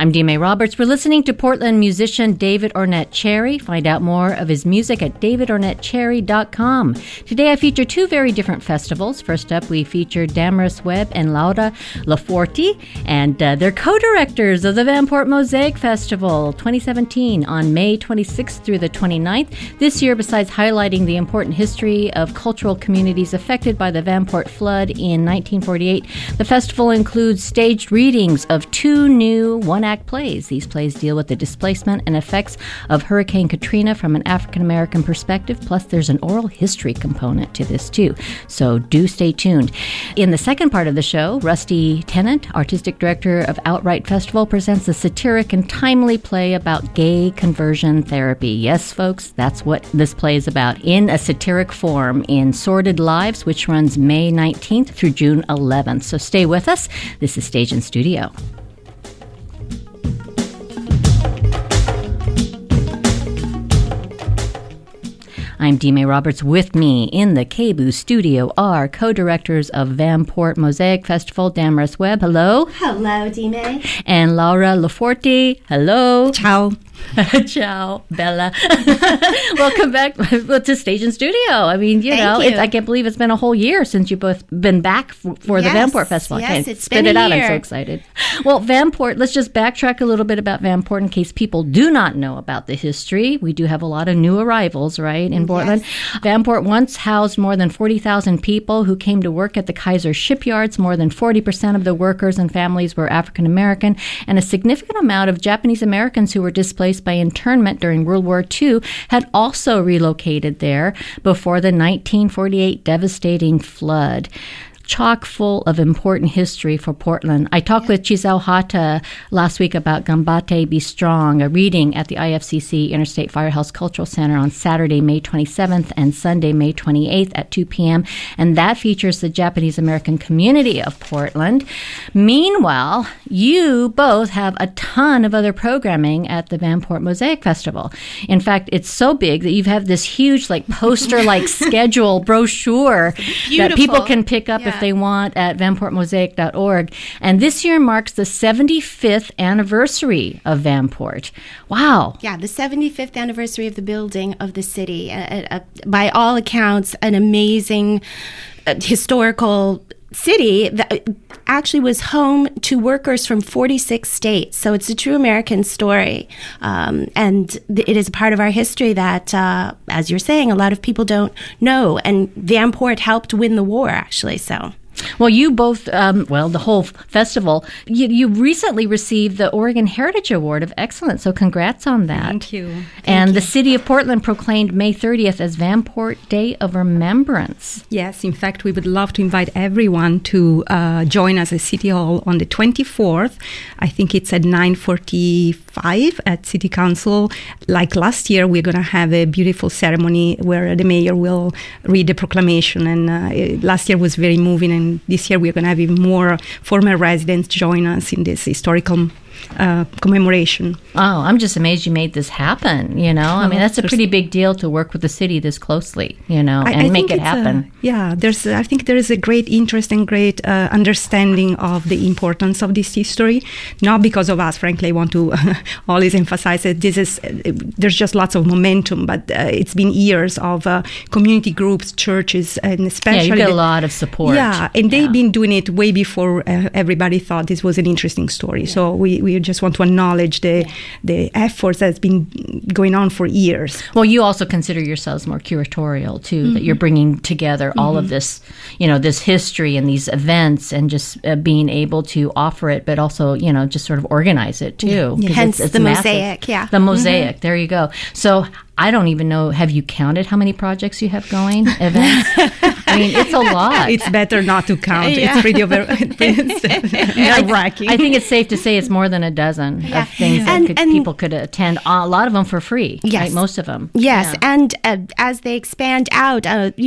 I'm Dime Roberts. We're listening to Portland musician David Ornette Cherry. Find out more of his music at davidornettecherry.com. Today I feature two very different festivals. First up, we feature Damaris Webb and Laura Laforti, and they're co-directors of the Vanport Mosaic Festival 2017 on May 26th through the 29th. This year, besides highlighting the important history of cultural communities affected by the Vanport flood in 1948, the festival includes staged readings of two new one-act plays. These plays deal with the displacement and effects of Hurricane Katrina from an African-American perspective, plus there's an oral history component to this too. So do stay tuned. In the second part of the show, Rusty Tennant, artistic director of Outright Festival, presents a satiric and timely play about gay conversion therapy. Yes, folks, that's what this play is about, in a satiric form in Sordid Lives, which runs May 19th through June 11th. So stay with us. This is Stage and Studio. I'm Dime Roberts. With me in the KBOO studio are co-directors of Vanport Mosaic Festival, Damaris Webb. Hello. Hello, Dime. And Laura Laforti. Hello. Ciao. Ciao, Bella. Welcome back to Stage and Studio. I mean, you know, I can't believe it's been a whole year since you've both been back for the Vanport Festival. Yes, I it's spit been it a out. year. I'm so excited. Well, Vanport, let's just backtrack a little bit about Vanport in case people do not know about the history. We do have a lot of new arrivals, right, in Portland. Yes. Vanport once housed more than 40,000 people who came to work at the Kaiser shipyards. More than 40% of the workers and families were African American, and a significant amount of Japanese Americans who were displaced by internment during World War II had also relocated there before the 1948 devastating flood. Chock full of important history for Portland. I talked with Chisel Hata last week about Gambate Be Strong, a reading at the IFCC Interstate Firehouse Cultural Center on Saturday, May 27th and Sunday, May 28th at 2 p.m., and that features the Japanese American community of Portland. Meanwhile, you both have a ton of other programming at the Vanport Mosaic Festival. In fact, it's so big that you have this huge poster-like schedule brochure that people can pick up if they want at vanportmosaic.org. And this year marks the 75th anniversary of Vanport. Wow. Yeah, the 75th anniversary of the building of the city. By all accounts, an amazing historical city that actually was home to workers from 46 states. So it's a true American story. And it is a part of our history that, as you're saying, a lot of people don't know. And Vanport helped win the war, actually, so... Well, you both, the whole festival, you recently received the Oregon Heritage Award of Excellence, so congrats on that. Thank you. And the City of Portland proclaimed May 30th as Vanport Day of Remembrance. Yes, in fact, we would love to invite everyone to join us at City Hall on the 24th. I think it's at 9:45 at City Council. Like last year, we're going to have a beautiful ceremony where the mayor will read the proclamation. And last year was very moving, and this year we're going to have even more former residents join us in this historical commemoration. Oh, I'm just amazed you made this happen, you know? I mean, that's a pretty big deal to work with the city this closely, you know, and make it happen. I think there is a great interest and great understanding of the importance of this history, not because of us, frankly. I want to always emphasize that there's just lots of momentum, but it's been years of community groups, churches, and especially... Yeah, you get a lot of support. Yeah, and they've been doing it way before everybody thought this was an interesting story. Yeah. So we just want to acknowledge the efforts that's been going on for years. Well, you also consider yourselves more curatorial, too, that you're bringing together all of this, you know, this history and these events and just being able to offer it, but also, you know, just sort of organize it, too. Yeah. Hence it's the massive. mosaic, yeah. The mosaic, there you go. So I don't even know, have you counted how many projects you have going, events? I mean, it's a lot. It's better not to count. Yeah. It's pretty nerve-wracking. I think it's safe to say it's more than a dozen of things that people could attend. A lot of them for free, right? Most of them. Yes, and as they expand out,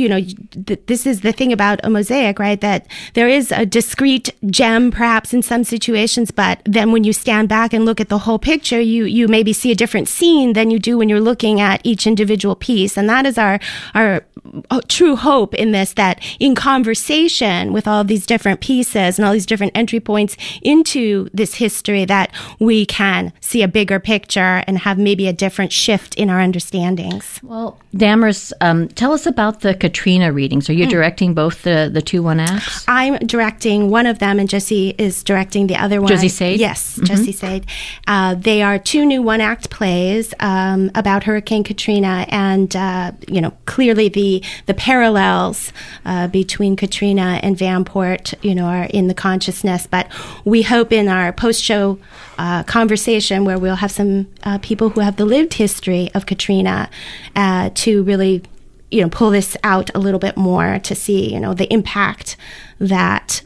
this is the thing about a mosaic, right? That there is a discrete gem, perhaps in some situations, but then when you stand back and look at the whole picture, you maybe see a different scene than you do when you're looking at each individual piece, and that is our true hope in this, that in conversation with all these different pieces and all these different entry points into this history, that we can see a bigger picture and have maybe a different shift in our understandings. Well, Damaris, tell us about the Katrina readings. Are you directing both the two one-acts? I'm directing one of them, and Jessie is directing the other one. Jessie Sade? Yes, Jessie Sade. They are two new one-act plays about Hurricane Katrina, and clearly the parallels between Katrina and Vanport, are in the consciousness. But we hope in our post-show conversation, where we'll have some people who have the lived history of Katrina, to really pull this out a little bit more, to see the impact that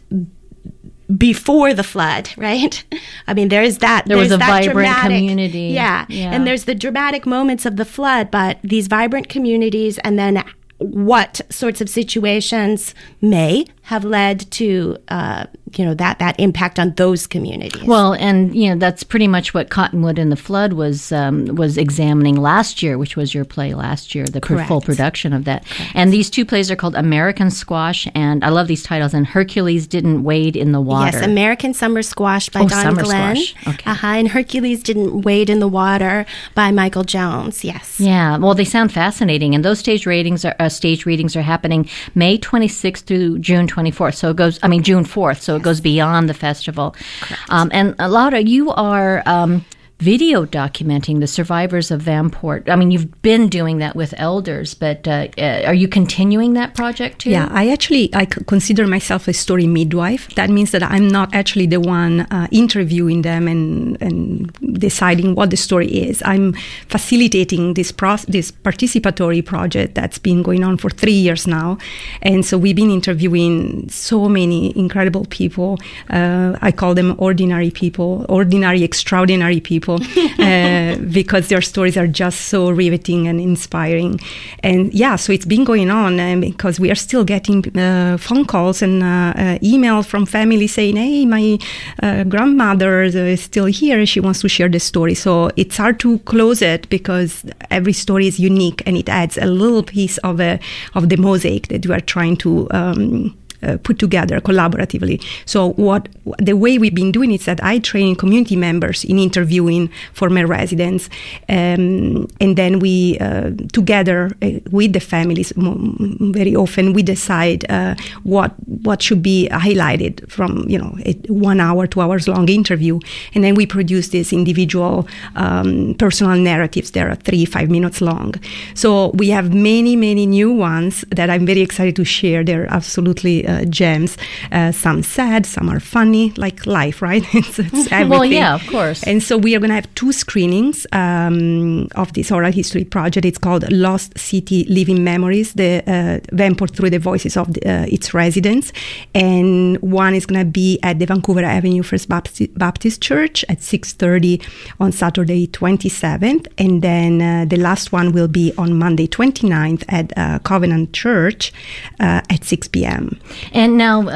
before the flood, right? I mean, there was a vibrant dramatic community. Yeah. And there's the dramatic moments of the flood, but these vibrant communities, and then what sorts of situations may have led to that impact on those communities. Well, and that's pretty much what Cottonwood and the Flood was examining last year, which was your play last year, the full production of that. Correct. And these two plays are called American Squash, and I love these titles, and Hercules Didn't Wade in the Water. Yes, American Summer Squash by Don Glenn. Okay. And Hercules Didn't Wade in the Water by Michael Jones. Yes. Yeah, well, they sound fascinating, and those stage readings are happening May 26th through June 24th. So it goes, June 4th. So it goes beyond the festival. And Laura, you are video documenting the survivors of Vanport. You've been doing that with elders, but are you continuing that project too? Yeah, I consider myself a story midwife. That means that I'm not actually the one interviewing them and deciding what the story is. I'm facilitating this participatory project that's been going on for 3 years now. And so we've been interviewing so many incredible people. I call them ordinary people, ordinary, extraordinary people. Because their stories are just so riveting and inspiring. And so it's been going on because we are still getting phone calls and emails from families saying, hey, my grandmother is still here. She wants to share the story. So it's hard to close it because every story is unique and it adds a little piece of the mosaic that we are trying to put together collaboratively. So the way we've been doing it is that I train community members in interviewing former residents, and then we together with the families, very often we decide what should be highlighted from a 1 hour, 2 hours long interview, and then we produce these individual personal narratives. They are 3-5 minutes long. So we have many new ones that I'm very excited to share. They're absolutely gems. Some sad, some are funny, like life, right? It's everything. Well, yeah, of course. And so we are going to have 2 screenings of this oral history project. It's called Lost City Living Memories, the Vanport through the voices of its residents. And one is going to be at the Vancouver Avenue First Baptist Church at 6:30 on Saturday 27th. And then the last one will be on Monday 29th at Covenant Church at 6 p.m. And now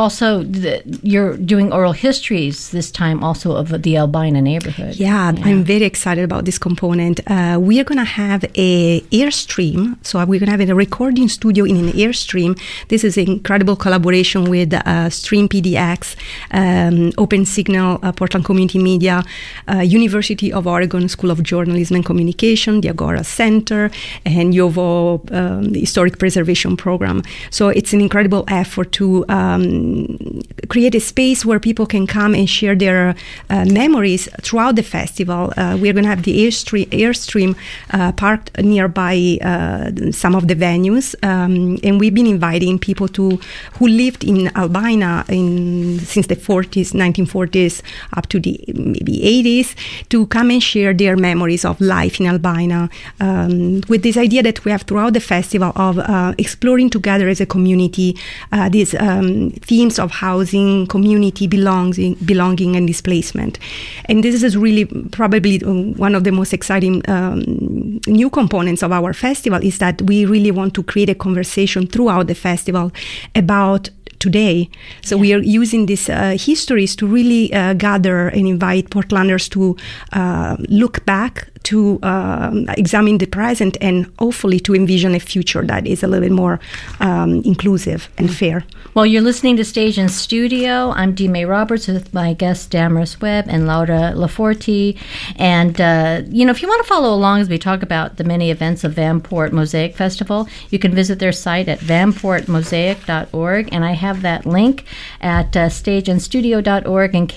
you're doing oral histories this time also of the Albina neighborhood. Yeah, I'm very excited about this component. We are going to have a Airstream. So we're going to have a recording studio in an Airstream. This is an incredible collaboration with Stream PDX, Open Signal, Portland Community Media, University of Oregon School of Journalism and Communication, the Agora Center, and YOVO, the Historic Preservation Program. So it's an incredible effort to create a space where people can come and share their memories throughout the festival. We're going to have the Airstream parked nearby some of the venues, and we've been inviting people who lived in Albina since the 1940s up to the maybe 80s to come and share their memories of life in Albina, with this idea that we have throughout the festival of exploring together as a community these themes of housing, community, belonging and displacement. And this is really probably one of the most exciting new components of our festival, is that we really want to create a conversation throughout the festival about today. So we are using these histories to really gather and invite Portlanders to look back, to examine the present, and hopefully to envision a future that is a little bit more inclusive and fair. Well, you're listening to Stage and Studio. I'm Dee May Roberts with my guests Damaris Webb and Laura Laforti. And, if you want to follow along as we talk about the many events of Vanport Mosaic Festival, you can visit their site at vanportmosaic.org. And I have that link at stageandstudio.org and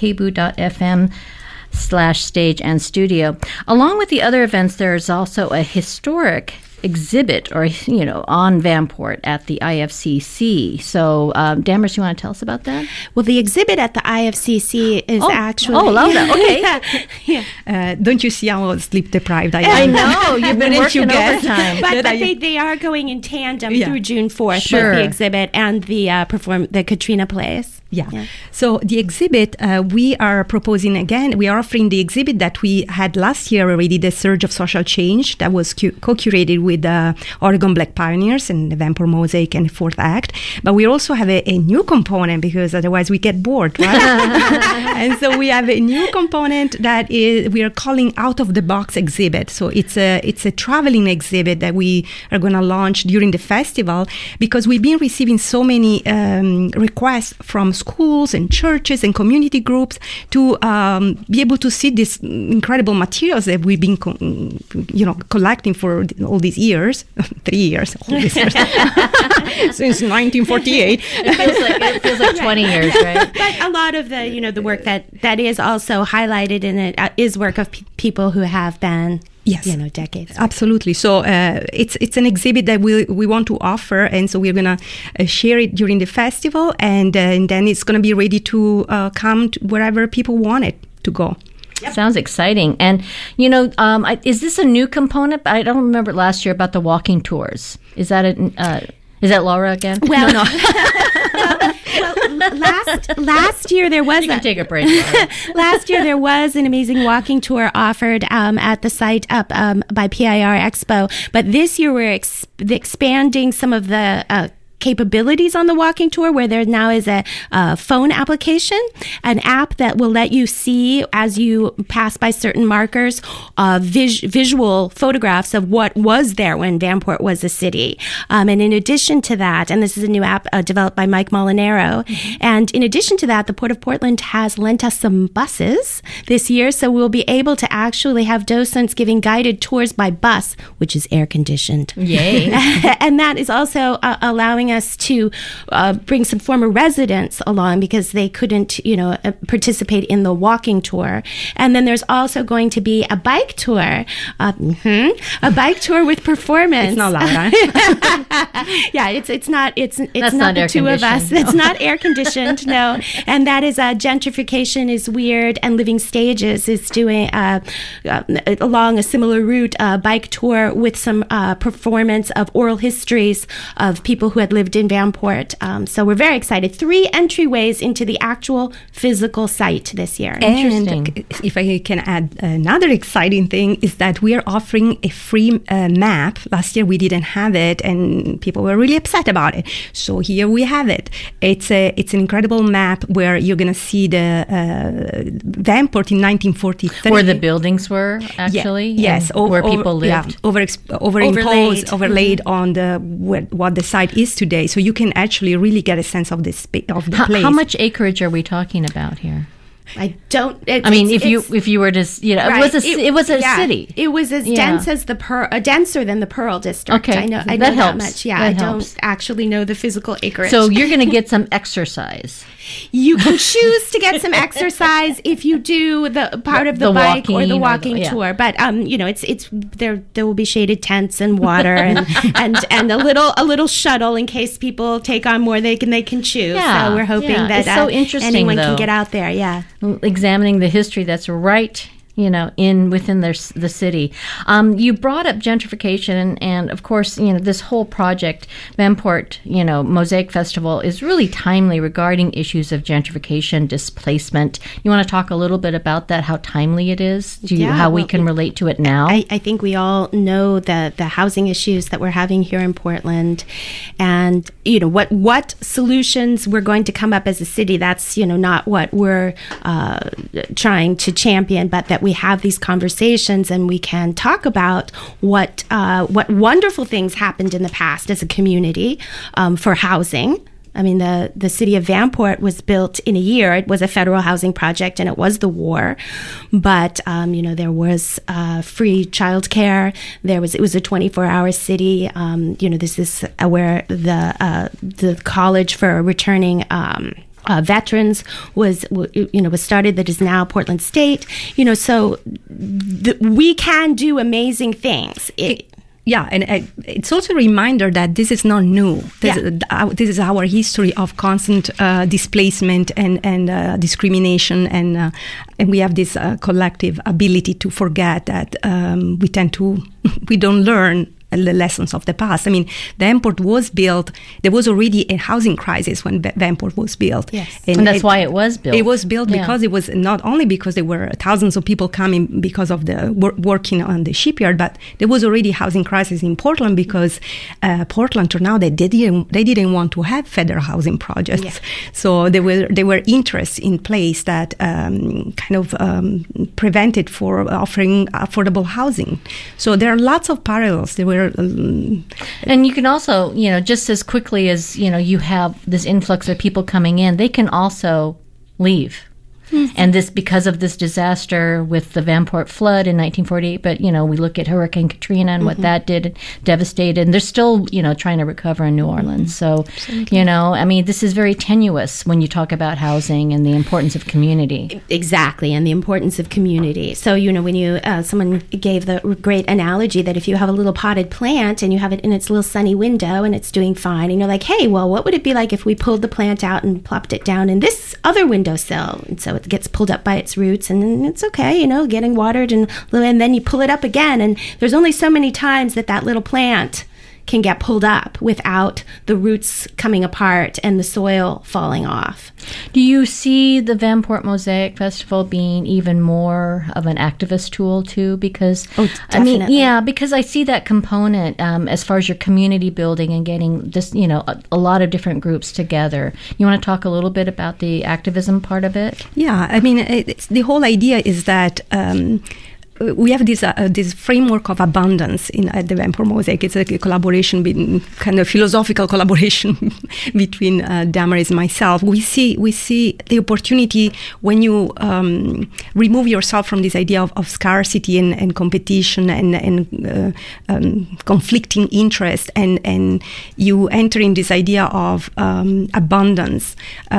kboo.fm/stage and studio. Along with the other events, there's also a historic exhibit on Vanport at the IFCC. So, Damaris, you want to tell us about that? Well, the exhibit at the IFCC is actually... Oh, Laura, okay. Don't you see how sleep deprived I am? I know, you've been working overtime. But they are going in tandem through June 4th with the exhibit and the Katrina plays. Yeah. So the exhibit, we are proposing again, we are offering the exhibit that we had last year already, The Surge of Social Change, that was co-curated with Oregon Black Pioneers and the Vanport Mosaic and the Fourth Act. But we also have a new component, because otherwise we get bored, right? And so we have a new component that we are calling Out of the Box exhibit. So it's a traveling exhibit that we are going to launch during the festival, because we've been receiving so many requests from schools and churches and community groups to be able to see these incredible materials that we've been collecting for all these years, 3 years, all these years. Since 1948. It feels like 20 years, right? But a lot of the work that is also highlighted in it is work of people who have been decades. Absolutely. So it's an exhibit that we want to offer, and so we're going to share it during the festival, and then it's going to be ready to come to wherever people want it to go. Yep. Sounds exciting. And, is this a new component? I don't remember last year about the walking tours. Is that is that Laura again? Well, no. Last year there was... You can take a break. Last year there was an amazing walking tour offered at the site up by PIR Expo. But this year we're expanding some of the capabilities on the walking tour, where there now is a phone application, an app that will let you see, as you pass by certain markers, visual photographs of what was there when Vanport was a city. And in addition to that, and this is a new app developed by Mike Molinaro, and in addition to that, the Port of Portland has lent us some buses this year, so we'll be able to actually have docents giving guided tours by bus, which is air conditioned. Yay. And that is also allowing us to bring some former residents along, because they couldn't, participate in the walking tour. And then there's also going to be a bike tour, a bike tour with performance. It's not Laura. Yeah, it's not the two of us. No. It's not air conditioned, no. And that is Gentrification is Weird, and Living Stages is doing along a similar route, bike tour with some performance of oral histories of people who had lived in Vanport. So we're very excited. 3 entryways into the actual physical site this year. And if I can add, another exciting thing is that we are offering a free map. Last year we didn't have it, and people were really upset about it. So here we have it. It's an incredible map where you're going to see the Vanport in 1943. Where the buildings were, actually? Yes. Where people lived. Yeah, overlaid on what the site is today. So you can actually really get a sense of the place. How much acreage are we talking about here? I don't. If you were to, right. it was a city. It was as dense as denser than the Pearl District. Okay, I know that helps. That much. Yeah, I don't actually know the physical acreage. So you're going to get some exercise. You can choose to get some exercise if you do the part of the bike or the walking tour. But it's there will be shaded tents and water and a little shuttle in case people take on more they can choose. Yeah, so we're hoping that it's so interesting, anyone can get out there. Yeah. Examining the history that's right within the city. You brought up gentrification, and of course, this whole project, Vanport, Mosaic Festival, is really timely regarding issues of gentrification, displacement. You want to talk a little bit about that, how timely it is, how we can relate to it now? I think we all know the housing issues that we're having here in Portland, and what solutions we're going to come up as a city. That's not what we're trying to champion, but that we have these conversations and we can talk about what wonderful things happened in the past as a community for housing. I mean, the city of Vanport was built in a year. It was a federal housing project, and it was the war. But there was free childcare. It was a 24-hour city. This is where the college for returning veterans was started, that is now Portland State. So we can do amazing things. Yeah, and it's also a reminder that this is not new. This is our history of constant displacement and discrimination, and we have this collective ability to forget that we don't learn the lessons of the past. I mean, Vanport was built. There was already a housing crisis when Vanport was built. Yes, and that's why it was built. It was built because it was not only because there were thousands of people coming because of the working on the shipyard, but there was already housing crisis in Portland because Portland turned out that they didn't want to have federal housing projects. Yeah. So there were interests in place that prevented for offering affordable housing. So there are lots of parallels. There were. And you can also, just as quickly as, you have this influx of people coming in, they can also leave. Mm-hmm. And this, because of this disaster with the Vanport flood in 1948, but, we look at Hurricane Katrina and what that did, devastated, and they're still, trying to recover in New Orleans. So, absolutely. This is very tenuous when you talk about housing and the importance of community. Exactly, and the importance of community. So, when you, someone gave the great analogy that if you have a little potted plant and you have it in its little sunny window and it's doing fine, and you're like, hey, well, what would it be like if we pulled the plant out and plopped it down in this other windowsill? And so it gets pulled up by its roots, and it's okay, getting watered, and then you pull it up again, and there's only so many times that little plant can get pulled up without the roots coming apart and the soil falling off. Do you see the Vanport Mosaic Festival being even more of an activist tool too? Because definitely. Because I see that component as far as your community building and getting this, a lot of different groups together. You want to talk a little bit about the activism part of it? Yeah, the whole idea is that we have this framework of abundance at the Vanport Mosaic. It's a collaboration, kind of philosophical collaboration between Damaris and myself. We see the opportunity when you remove yourself from this idea of scarcity and competition and conflicting interest, and you enter in this idea of abundance.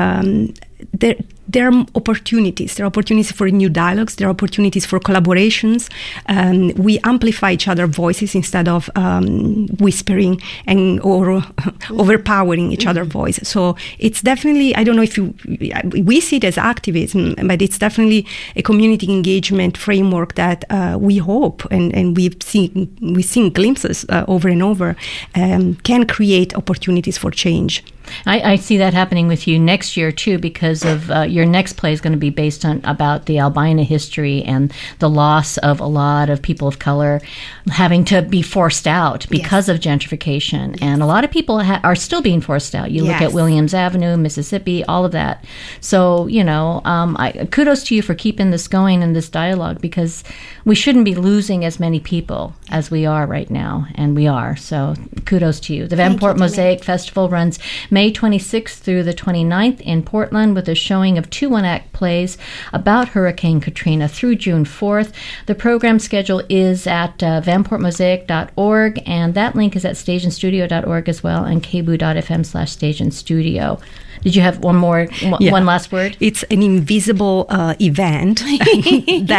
There are opportunities. There are opportunities for new dialogues. There are opportunities for collaborations. We amplify each other's voices instead of whispering or overpowering each other's voice. So it's definitely, I don't know if we see it as activism, but it's definitely a community engagement framework that we hope, and we've seen glimpses over and over, can create opportunities for change. I see that happening with you next year too, because of your next play is going to be based on about the Albina history and the loss of a lot of people of color having to be forced out because of gentrification. Yes. And a lot of people are still being forced out. You look at Williams Avenue, Mississippi, all of that. So, kudos to you for keeping this going in this dialogue, because we shouldn't be losing as many people as we are right now, and we are. So kudos to you. The Vanport Mosaic Festival runs May 26th through the 29th in Portland with a showing of 2 one-act plays about Hurricane Katrina through June 4th. The program schedule is at vanportmosaic.org, and that link is at stageandstudio.org as well, and kboo.fm/stageandstudio. Did you have one last word? It's an invisible event that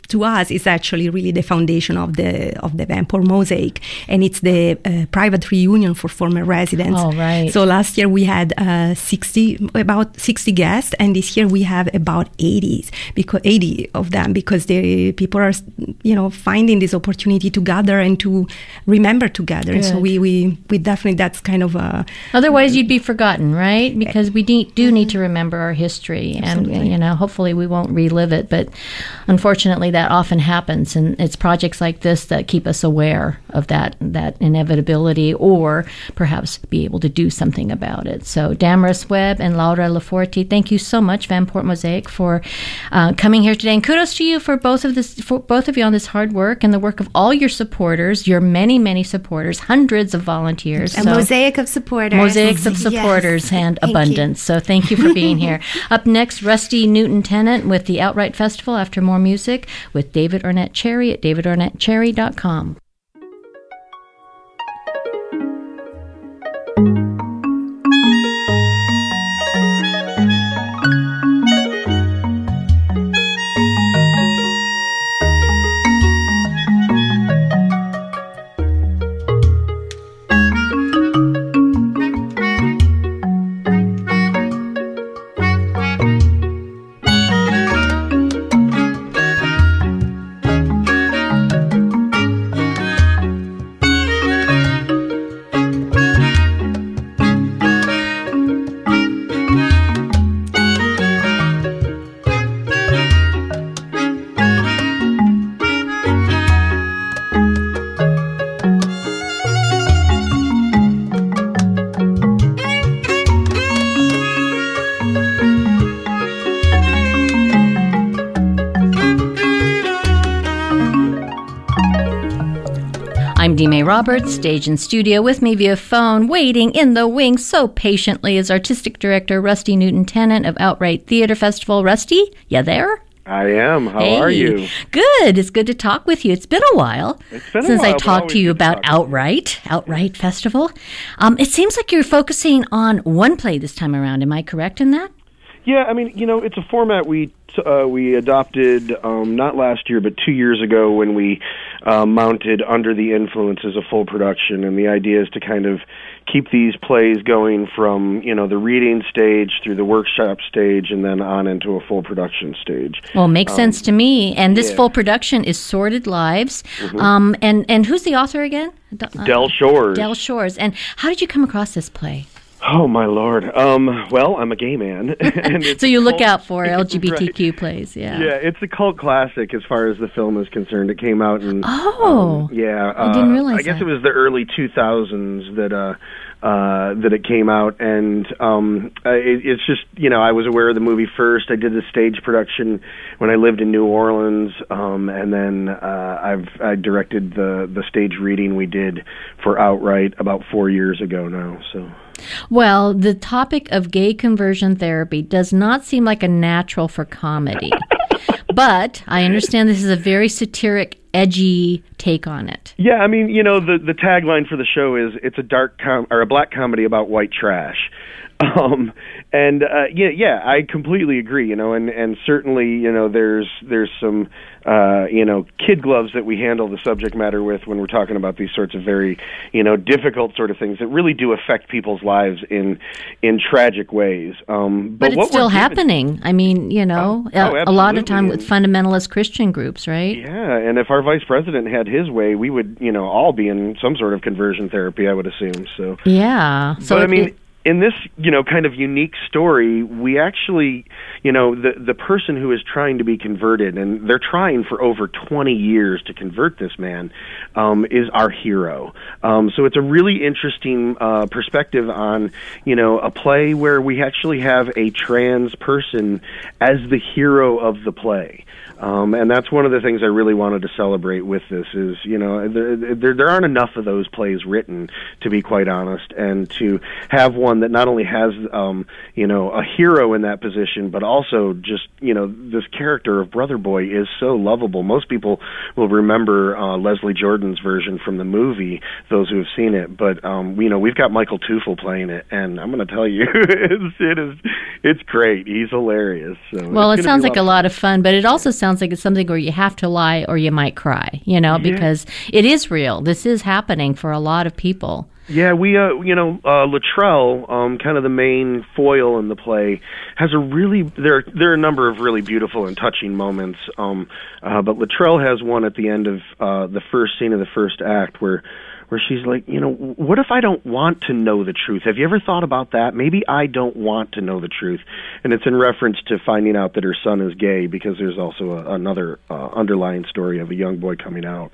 to us is actually really the foundation of the Vanport Mosaic, and it's the private reunion for former residents. Oh, right. So last year we had about 60 guests, and this year we have about 80 of them, because people are finding this opportunity to gather and to remember together. Good. So we definitely, that's kind of a... Otherwise you'd be forgotten, right? Because we do need to remember our history. Absolutely. And hopefully we won't relive it, but unfortunately that often happens, and it's projects like this that keep us aware of that inevitability, or perhaps be able to do something about it. So Damaris Webb and Laura Laforti, thank you so much, Vanport Mosaic, for coming here today, and kudos to you for both of you on this hard work and the work of all your supporters, your many supporters, hundreds of volunteers. A mosaic of supporters. Mosaics of supporters. Yes. And abundance. So thank you for being here. Up next, Rusty Newton-Tennant with the Outright Festival, after more music with David Arnett Cherry at davidarnettcherry.com. I'm Dime Roberts, stage and studio. With me via phone, waiting in the wings so patiently, is artistic director Rusty Newton-Tennant of Outright Theater Festival. Rusty, you there? I am. How are you? Good. It's good to talk with you. It's been a while since I talked to you about Outright Festival. It seems like you're focusing on one play this time around. Am I correct in that? Yeah, I mean, it's a format we adopted not last year, but 2 years ago, when we mounted Under the Influence as a full production. And the idea is to kind of keep these plays going from, the reading stage through the workshop stage and then on into a full production stage. Well, makes sense to me. And this full production is Sordid Lives. Mm-hmm. And who's the author again? Del Shores. Del Shores. And how did you come across this play? Oh, my Lord. Well, I'm a gay man. And so you look out for LGBTQ plays, yeah. Yeah, it's a cult classic as far as the film is concerned. It came out in... I didn't realize I guess it was the early 2000s that it came out, and it's just, I was aware of the movie first. I did the stage production when I lived in New Orleans, and then I directed the stage reading we did for Outright about 4 years ago now, so... Well, the topic of gay conversion therapy does not seem like a natural for comedy. But I understand this is a very satiric, edgy take on it. Yeah, I mean, the tagline for the show is it's a black comedy about white trash. I completely agree, and certainly, there's some, kid gloves that we handle the subject matter with when we're talking about these sorts of very, difficult sort of things that really do affect people's lives in tragic ways. But it's still happening. I mean, a lot of time with fundamentalist Christian groups, right? Yeah, and if our vice president had his way, we would, all be in some sort of conversion therapy, I would assume. So yeah. So in this, kind of unique story, we actually, the person who is trying to be converted, and they're trying for over 20 years to convert this man, is our hero. So it's a really interesting perspective on, a play where we actually have a trans person as the hero of the play. And that's one of the things I really wanted to celebrate with this is, there aren't enough of those plays written, to be quite honest, and to have one that not only has, a hero in that position, but also just, this character of Brother Boy is so lovable. Most people will remember Leslie Jordan's version from the movie, those who have seen it, but, we've got Michael Tufel playing it, and I'm going to tell you, It's great. He's hilarious. So well, it sounds like a lot of fun, but it also sounds like it's something where you have to lie or you might cry, because it is real. This is happening for a lot of people. Yeah, we, Luttrell, kind of the main foil in the play, has there are a number of really beautiful and touching moments, but Luttrell has one at the end of the first scene of the first act where she's like, what if I don't want to know the truth? Have you ever thought about that? Maybe I don't want to know the truth. And it's in reference to finding out that her son is gay, because there's also another underlying story of a young boy coming out.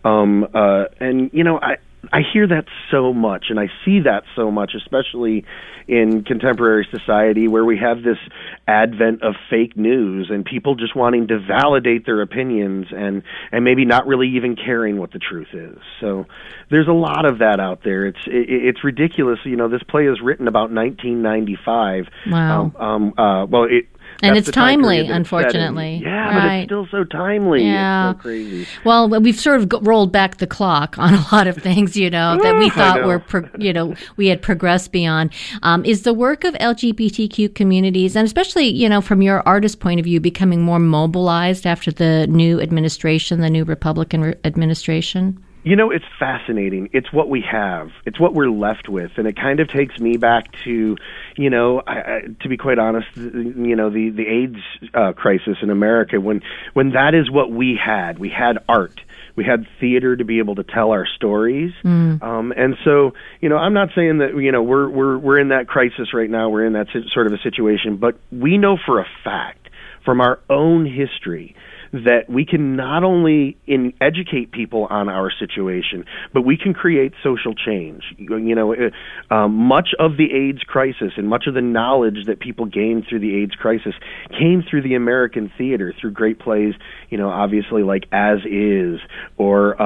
I hear that so much, and I see that so much, especially in contemporary society where we have this advent of fake news and people just wanting to validate their opinions and maybe not really even caring what the truth is. So there's a lot of that out there. It's ridiculous. This play is written about 1995. Wow. And it's timely, unfortunately. Yeah, right. But it's still so timely. Yeah. It's so crazy. Well, we've sort of rolled back the clock on a lot of things, that we thought we had progressed beyond. Is the work of LGBTQ communities, and especially, from your artist point of view, becoming more mobilized after the new administration, the new Republican administration? It's fascinating. It's what we have. It's what we're left with, and it kind of takes me back to, to be quite honest, the AIDS crisis in America. When that is what we had. We had art. We had theater to be able to tell our stories. And so, I'm not saying that we're in that crisis right now. We're in that sort of a situation, but we know for a fact from our own history that we can not only educate people on our situation, but we can create social change. Much of the AIDS crisis and much of the knowledge that people gained through the AIDS crisis came through the American theater, through great plays, obviously like As Is or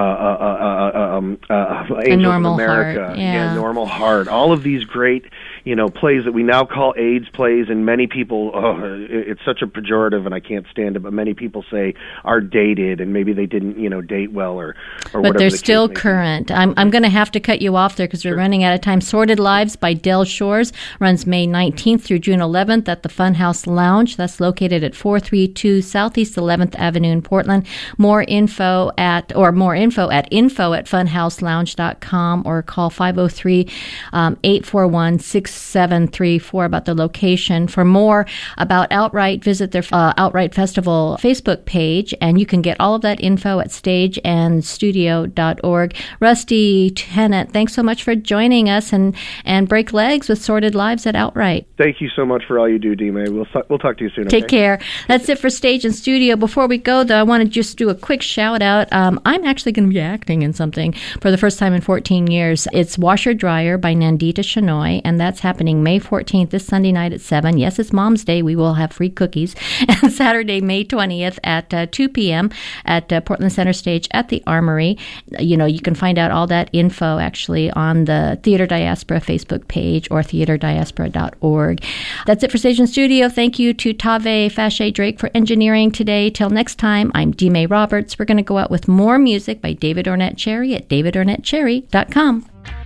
Angels of America, Heart. Yeah. Normal Heart. All of these great, plays that we now call AIDS plays, and many people, it's such a pejorative and I can't stand it, but many people say are dated, and maybe they didn't, date well or whatever. But they're still current. I'm going to have to cut you off there because we're running out of time. Sordid Lives by Del Shores runs May 19th through June 11th at the Funhouse Lounge. That's located at 432 Southeast 11th Avenue in Portland. More info at info@funhouselounge.com or call 503-841-6734 about the location. For more about Outright, visit their Outright Festival Facebook page, and you can get all of that info at stageandstudio.org. Rusty Tennant, thanks so much for joining us and break legs with Sordid Lives at Outright. Thank you so much for all you do, Dima. We'll talk to you soon. Take care. That's it for Stage and Studio. Before we go, though, I want to just do a quick shout out. I'm actually going to be acting in something for the first time in 14 years. It's Washer Dryer by Nandita Shenoy, and that's happening May 14th, this Sunday night at 7. Yes, it's Mom's Day. We will have free cookies. And Saturday, May 20th at 2 p.m. at Portland Center Stage at the Armory. You can find out all that info actually on the Theater Diaspora Facebook page or theaterdiaspora.org. That's it for Stage and Studio. Thank you to Tave Fache Drake for engineering today. Till next time, I'm Dime Roberts. We're going to go out with more music by David Ornette Cherry at davidornettecherry.com.